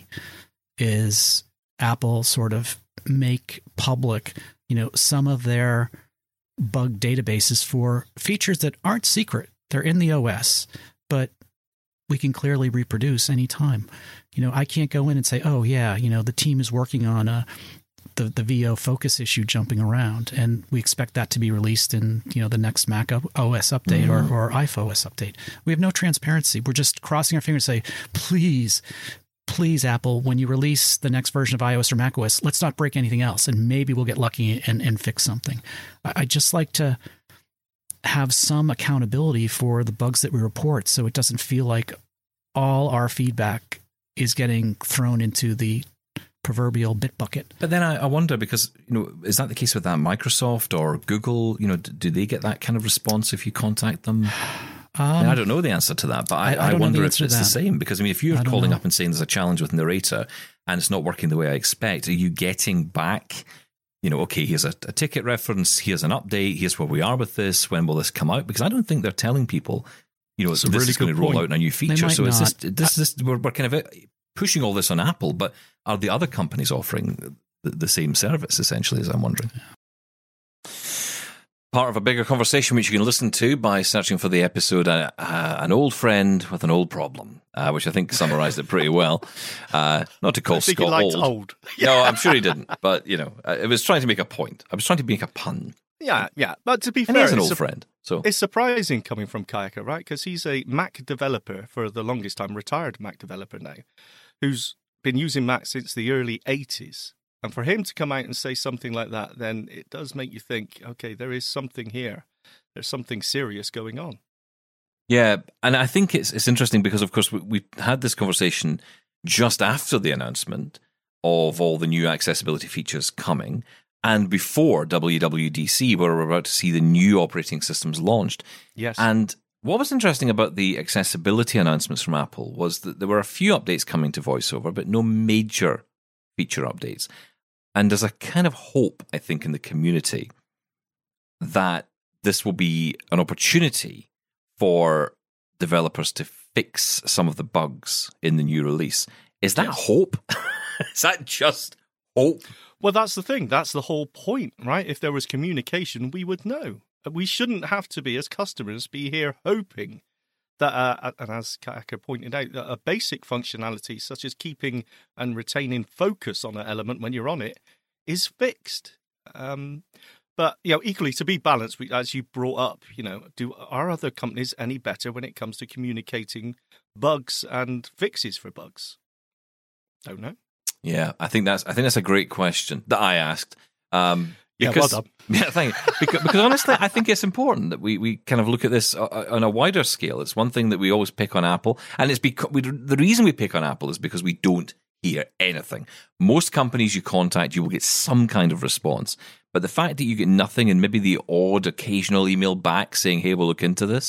is Apple sort of make public, you know, some of their bug databases for features that aren't secret. They're in the O S, but we can clearly reproduce anytime. You know, I can't go in and say, oh yeah, you know, the team is working on a, the, the V O focus issue jumping around, and we expect that to be released in, you know, the next Mac O S update mm-hmm. or, or iPhone update. We have no transparency. We're just crossing our fingers and say, please, please, Apple, when you release the next version of iOS or macOS, let's not break anything else, and maybe we'll get lucky and, and fix something. I, I just like to have some accountability for the bugs that we report, so it doesn't feel like all our feedback is getting thrown into the proverbial Bitbucket.
But then I, I wonder, because, you know, is that the case with that Microsoft or Google? You know, do, do they get that kind of response if you contact them? Um, I, mean, I don't know the answer to that, but I, I, I wonder if it's the same. Because, I mean, if you're calling know. up and saying there's a challenge with Narrator and it's not working the way I expect, are you getting back, you know, okay, here's a, a ticket reference, here's an update, here's where we are with this, when will this come out? Because I don't think they're telling people, you know, this really is going to roll out in a new feature. So it's just, this, this, we're, we're kind of pushing all this on Apple, but are the other companies offering the, the same service, essentially, as I'm wondering? Part of a bigger conversation which you can listen to by searching for the episode uh, uh, An Old Friend with an Old Problem, uh, which I think summarised it pretty well. Uh, not to call
I think
Scott
he liked
old.
old.
No, I'm sure he didn't. But, you know, it was trying to make a point. I was trying to make a pun.
Yeah, yeah. But to be
and
fair,
he's an old
su-
friend. So
it's surprising coming from Kayaka, right? Because he's a Mac developer for the longest time, retired Mac developer now, who's been using Mac since the early eighties. And for him to come out and say something like that, then it does make you think, okay, there is something here. There's something serious going on.
Yeah, and I think it's it's interesting because, of course, we, we had this conversation just after the announcement of all the new accessibility features coming, and before W W D C, where we're about to see the new operating systems launched.
Yes.
And what was interesting about the accessibility announcements from Apple was that there were a few updates coming to VoiceOver, but no major feature updates. And there's a kind of hope, I think, in the community that this will be an opportunity for developers to fix some of the bugs in the new release. Is that
yes.
hope? Is that just hope?
Well, that's the thing. That's the whole point, right? If there was communication, we would know. We shouldn't have to be, as customers, be here hoping that, uh, and as Kayaka pointed out, that a basic functionality such as keeping and retaining focus on an element when you're on it is fixed. Um, but, you know, equally, to be balanced, we, as you brought up, you know, do are other companies any better when it comes to communicating bugs and fixes for bugs? Don't know.
Yeah, I think that's I think that's a great question that I asked. Um, because,
yeah, well done.
Yeah, thank you. Because, because honestly, I think it's important that we, we kind of look at this on a wider scale. It's one thing that we always pick on Apple, and it's because we, the reason we pick on Apple is because we don't hear anything. Most companies you contact, you will get some kind of response. But the fact that you get nothing and maybe the odd occasional email back saying, hey, we'll look into this,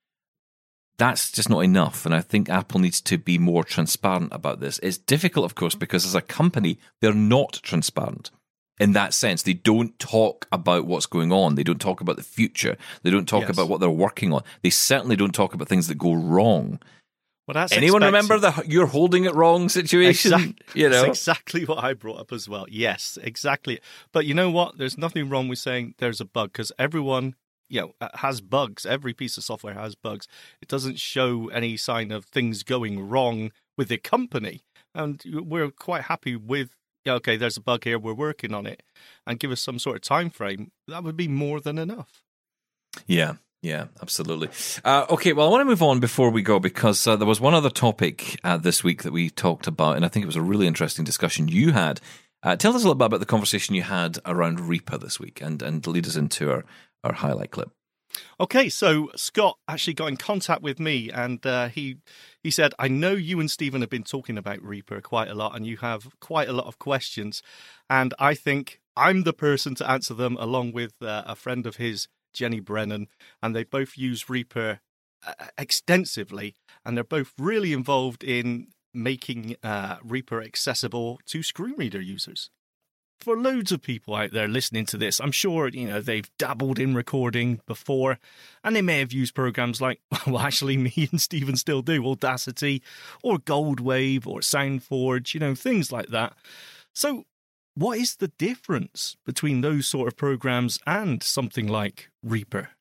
that's just not enough. And I think Apple needs to be more transparent about this. It's difficult, of course, because as a company, they're not transparent in that sense. They don't talk about what's going on. They don't talk about the future. They don't talk
yes.
about what they're working on. They certainly don't talk about things that go wrong.
Well, that's
Anyone
expected.
remember the you're holding it wrong situation?
Exactly.
You know?
That's exactly what I brought up as well. Yes, exactly. But you know what? There's nothing wrong with saying there's a bug, because everyone, you know, has bugs. Every piece of software has bugs. It doesn't show any sign of things going wrong with the company. And we're quite happy with, yeah, okay, there's a bug here, we're working on it, and give us some sort of time frame. That would be more than enough.
Yeah. Yeah, absolutely. Uh, okay, well, I want to move on before we go, because uh, there was one other topic uh, this week that we talked about, and I think it was a really interesting discussion you had. Uh, tell us a little bit about the conversation you had around Reaper this week, and, and lead us into our, our highlight clip.
Okay, so Scott actually got in contact with me, and uh, he he said, I know you and Stephen have been talking about Reaper quite a lot, and you have quite a lot of questions, and I think I'm the person to answer them, along with uh, a friend of his, Jenny Brennan, and they both use Reaper uh, extensively, and they're both really involved in making uh, Reaper accessible to screen reader users. For loads of people out there listening to this, I'm sure, you know, they've dabbled in recording before, and they may have used programs like, well, actually, me and Stephen still do, Audacity, or Goldwave, or SoundForge, you know, things like that. So what is the difference between those sort of programs and something like Reaper?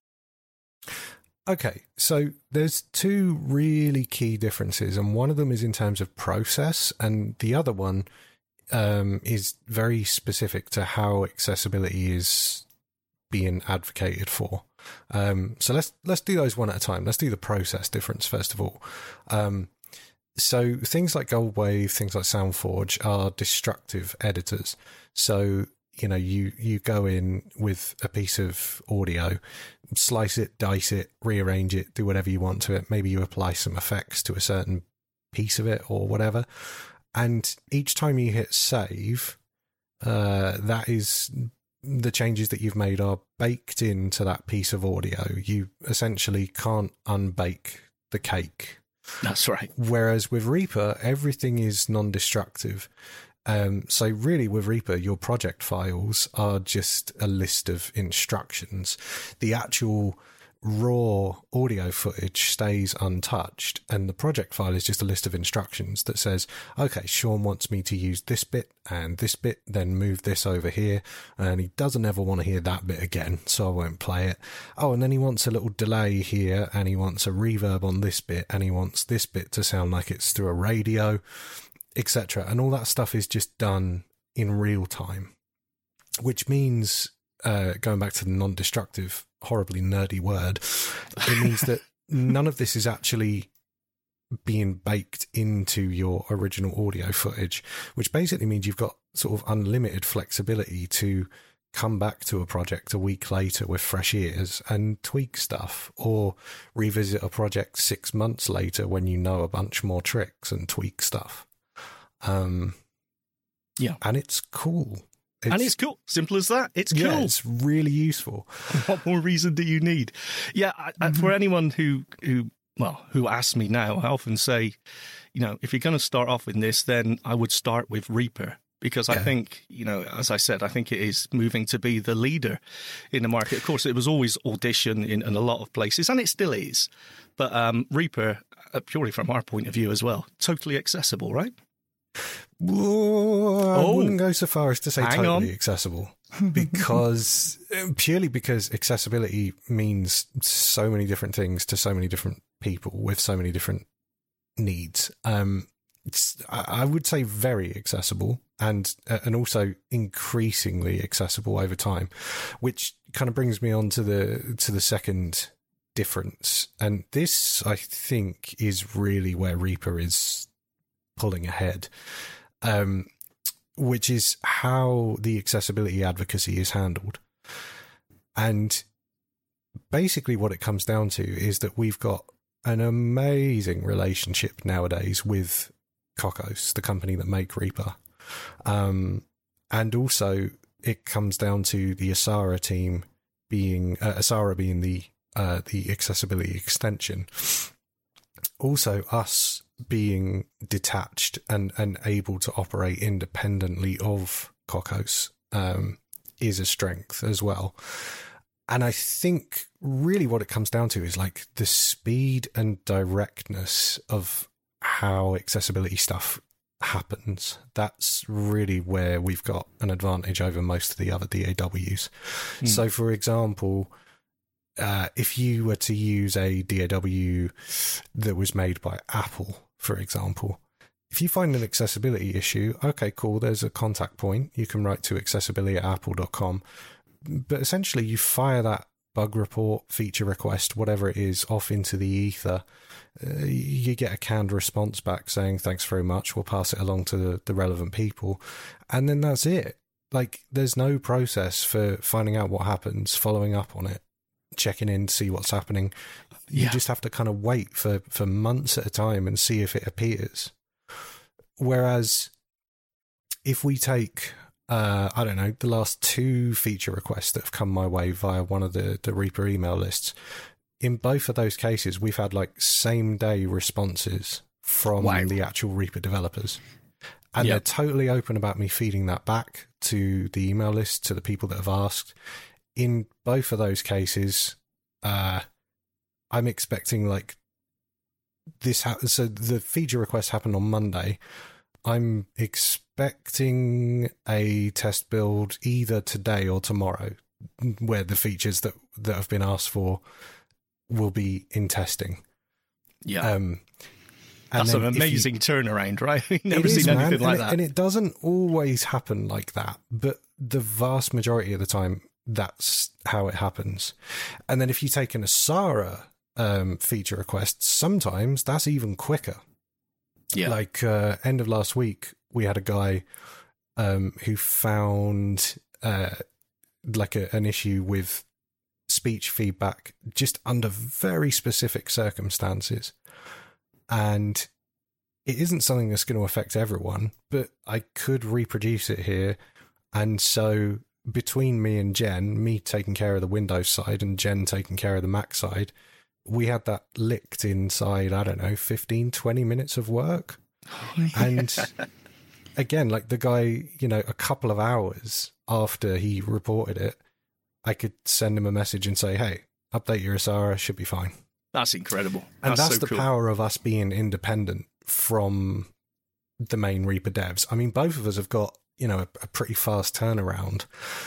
Okay, so there's two really key differences, and one of them is in terms of process, and the other one um, is very specific to how accessibility is being advocated for. Um, so let's let's do those one at a time. Let's do the process difference first of all. Um, So things like Goldwave, things like SoundForge are destructive editors. So, you know, you, you go in with a piece of audio, slice it, dice it, rearrange it, do whatever you want to it. Maybe you apply some effects to a certain piece of it or whatever. And each time you hit save, uh, that is the changes that you've made are baked into that piece of audio. You essentially can't unbake the cake.
That's right.
Whereas with Reaper, everything is non-destructive. Um, so really with Reaper, your project files are just a list of instructions. The actual raw audio footage stays untouched, and the project file is just a list of instructions that says, okay, Sean wants me to use this bit and this bit, then move this over here, and he doesn't ever want to hear that bit again, so I won't play it. Oh, and then he wants a little delay here, and he wants a reverb on this bit, and he wants this bit to sound like it's through a radio, et cetera. And all that stuff is just done in real time, which means, uh, going back to the non-destructive, horribly nerdy word, it means that none of this is actually being baked into your original audio footage, which basically means you've got sort of unlimited flexibility to come back to a project a week later with fresh ears and tweak stuff, or revisit a project six months later when you know a bunch more tricks and tweak stuff. Um,
yeah.
And it's cool. It's,
and it's cool. Simple as that. It's cool.
Yeah, it's really useful.
What more reason do you need? Yeah, I, I, for anyone who, who, well, who asks me now, I often say, you know, if you're going to start off with this, then I would start with Reaper. Because I yeah. think, you know, as I said, I think it is moving to be the leader in the market. Of course, it was always Audition in, in a lot of places, and it still is. But um, Reaper, uh, purely from our point of view as well, totally accessible, right?
Whoa, I
oh,
wouldn't go so far as to say totally
on.
accessible, because purely because accessibility means so many different things to so many different people with so many different needs. Um, it's, I would say very accessible, and uh, and also increasingly accessible over time, which kind of brings me on to the to the second difference, and this I think is really where Reaper is pulling ahead, um, which is how the accessibility advocacy is handled. And basically what it comes down to is that we've got an amazing relationship nowadays with Cocos, the company that make Reaper. Um, and also it comes down to the Asara team being, uh, Asara being the, uh, the accessibility extension. Also us being detached and, and able to operate independently of Cocos um, is a strength as well. And I think really what it comes down to is like the speed and directness of how accessibility stuff happens. That's really where we've got an advantage over most of the other D A Ws. Mm. So, for example, uh, if you were to use a D A W that was made by Apple, for example, if you find an accessibility issue, okay, cool, there's a contact point. You can write to accessibility at apple dot com. But essentially, you fire that bug report, feature request, whatever it is, off into the ether. Uh, you get a canned response back saying, thanks very much, we'll pass it along to the, the relevant people. And then that's it. Like, there's no process for finding out what happens, following up on it, checking in to see what's happening. You yeah. just have to kind of wait for, for months at a time and see if it appears. Whereas if we take, uh, I don't know, the last two feature requests that have come my way via one of the, the Reaper email lists, in both of those cases, we've had like same day responses from wow. the actual Reaper developers. And yep. they're totally open about me feeding that back to the email list, to the people that have asked. In both of those cases, uh, I'm expecting like this. Ha- so the feature request happened on Monday. I'm expecting a test build either today or tomorrow, where the features that, that have been asked for will be in testing.
Yeah.
Um,
That's an amazing you, turnaround, right? Never seen is, anything
man.
like
and
that.
It, and it doesn't always happen like that, but the vast majority of the time, that's how it happens. And then if you take an Asara um, feature request, sometimes that's even quicker. Yeah. Like uh, end of last week, we had a guy um, who found uh, like a, an issue with speech feedback just under very specific circumstances. And it isn't something that's going to affect everyone, but I could reproduce it here. And so between me and Jen, me taking care of the Windows side and Jen taking care of the Mac side, we had that licked inside, I don't know, fifteen, twenty minutes of work. Oh, yeah. And again, like the guy, you know, a couple of hours after he reported it, I could send him a message and say, hey, update your Asara, should be fine.
That's incredible.
And that's,
that's so
the
cool.
power of us being independent from the main Reaper devs. I mean, both of us have got, you know, a, a pretty fast turnaround,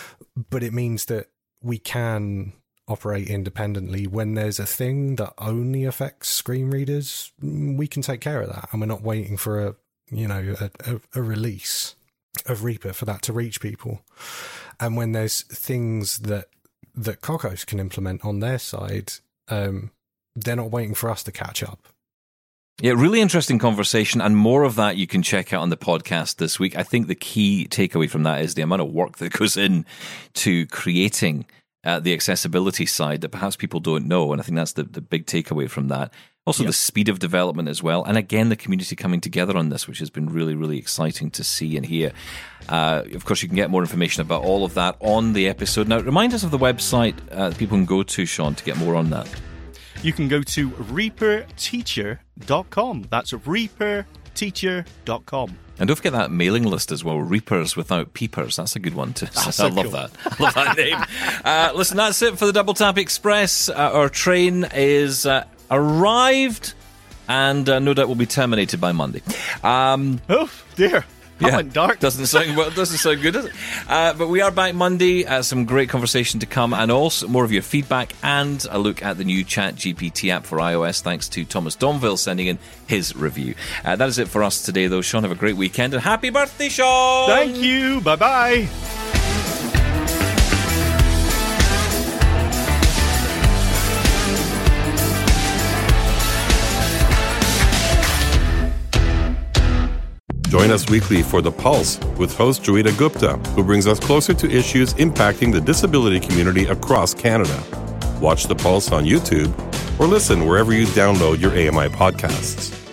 but it means that we can operate independently. When there's a thing that only affects screen readers, we can take care of that. And we're not waiting for a, you know, a, a, a release of Reaper for that to reach people. And when there's things that, that Cocos can implement on their side, um, they're not waiting for us to catch up.
Yeah, really interesting conversation, and more of that you can check out on the podcast this week. I think the key takeaway from that is the amount of work that goes in to creating uh, the accessibility side that perhaps people don't know, and I think that's the, the big takeaway from that. Also, yep. the speed of development as well, and again, the community coming together on this, which has been really, really exciting to see and hear. Uh, of course, you can get more information about all of that on the episode. Now, remind us of the website uh, that people can go to, Sean, to get more on that.
You can go to reaper teacher dot com. That's reaper teacher dot com.
And don't forget that mailing list as well, Reapers Without Peepers. That's a good one too.
That's
I
so
love
cool.
that. I love that name. Uh, listen, that's it for the Double Tap Express. Uh, our train is uh, arrived, and uh, no doubt will be terminated by Monday. Um,
oh dear. That
yeah,
went dark.
Doesn't sound well. Doesn't sound good, does it? Uh, but we are back Monday. Uh, some great conversation to come, and also more of your feedback, and a look at the new Chat G P T app for iOS. Thanks to Thomas Domville sending in his review. Uh, that is it for us today, though. Sean, have a great weekend, and happy birthday, Sean!
Thank you. Bye bye.
Join us weekly for The Pulse with host Joeita Gupta, who brings us closer to issues impacting the disability community across Canada. Watch The Pulse on YouTube or listen wherever you download your A M I podcasts.